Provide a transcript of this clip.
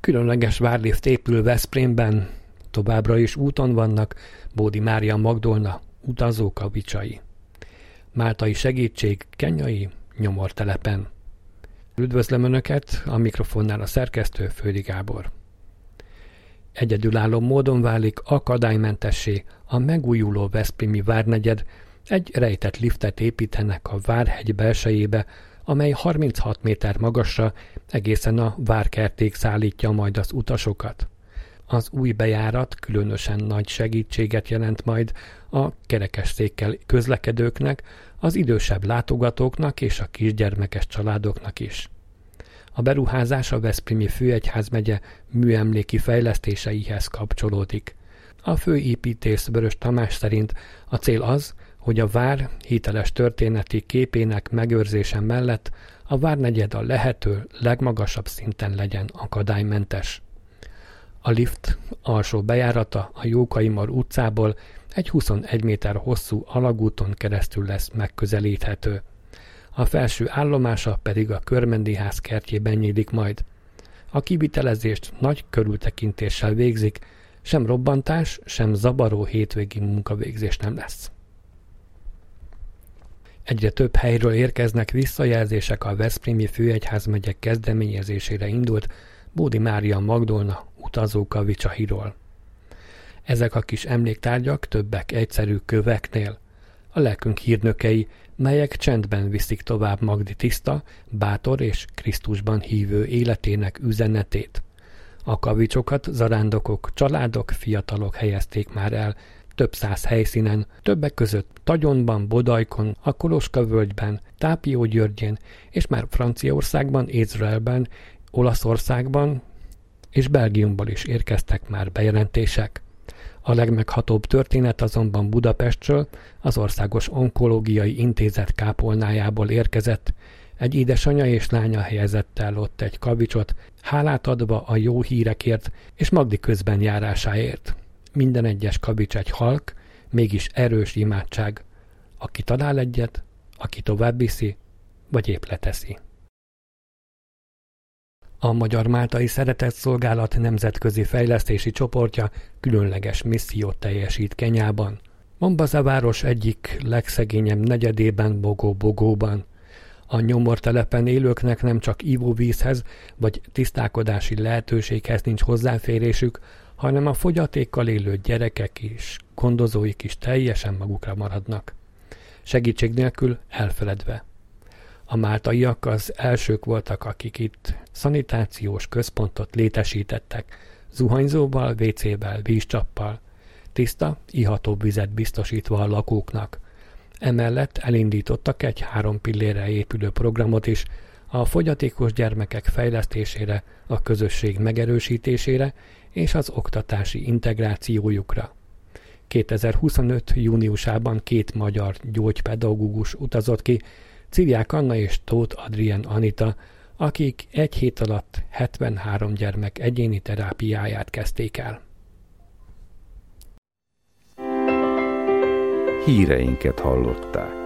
Különleges várlift épül Veszprémben, továbbra is úton vannak Bódi Mária Magdolna utazókavicsai. Máltai segítség Kenyai nyomortelepen. Üdvözlöm Önöket, a mikrofonnál a szerkesztő Földi Gábor. Egyedülálló módon válik akadálymentessé a megújuló veszprémi várnegyed, egy rejtett liftet építenek a Várhegy belsejébe, amely 36 méter magasra egészen a várkertig szállítja majd az utasokat. Az új bejárat különösen nagy segítséget jelent majd a kerekesszékkel közlekedőknek, az idősebb látogatóknak és a kisgyermekes családoknak is. A beruházás a Veszprémi Főegyházmegye műemléki fejlesztéseihez kapcsolódik. A főépítész Vörös Tamás szerint a cél az, hogy a vár hiteles történeti képének megőrzése mellett a várnegyed a lehető legmagasabb szinten legyen akadálymentes. A lift alsó bejárata a Jókai-Mar utcából egy 21 méter hosszú alagúton keresztül lesz megközelíthető. A felső állomása pedig a Körmendi ház kertjében nyílik majd. A kivitelezést nagy körültekintéssel végzik, sem robbantás, sem zavaró hétvégi munkavégzés nem lesz. Egyre több helyről érkeznek visszajelzések a Veszprémi Főegyházmegye kezdeményezésére indult Bódi Mária Magdolna utazókavicsahiról. Ezek a kis emléktárgyak többek egyszerű köveknél. A lelkünk hírnökei, melyek csendben viszik tovább Magdi tiszta, bátor és Krisztusban hívő életének üzenetét. A kavicsokat zarándokok, családok, fiatalok helyezték már el több száz helyszínen, többek között Tagyonban, Bodajkon, a Koloska-völgyben, Tápiógyörgyén és már Franciaországban, Izraelben, Olaszországban és Belgiumból is érkeztek már bejelentések. A legmeghatóbb történet azonban Budapestről, az Országos Onkológiai Intézet kápolnájából érkezett. Egy édesanyja és lánya helyezett el ott egy kavicsot, hálát adva a jó hírekért és Magdi közben járásáért. Minden egyes kavics egy halk, mégis erős imádság. Aki talál egyet, aki tovább viszi, vagy épp leteszi. A Magyar Máltai Szeretetszolgálat nemzetközi fejlesztési csoportja különleges missziót teljesít Kenyában. Mombasa város egyik legszegényebb negyedében, Bogó-Bogóban. A nyomortelepen élőknek nem csak ivóvízhez vagy tisztálkodási lehetőséghez nincs hozzáférésük, hanem a fogyatékkal élő gyerekek is, gondozóik is teljesen magukra maradnak. Segítség nélkül elfeledve. A máltaiak az elsők voltak, akik itt szanitációs központot létesítettek, zuhanyzóval, WC-vel, vízcsappal, tiszta, iható vizet biztosítva a lakóknak. Emellett elindítottak egy 3 pillérre épülő programot is, a fogyatékos gyermekek fejlesztésére, a közösség megerősítésére és az oktatási integrációjukra. 2025. júniusában 2 magyar gyógypedagógus utazott ki, Ciriák Anna és Tóth Adrien Anita, akik egy hét alatt 73 gyermek egyéni terápiáját kezdték el. Híreinket hallották.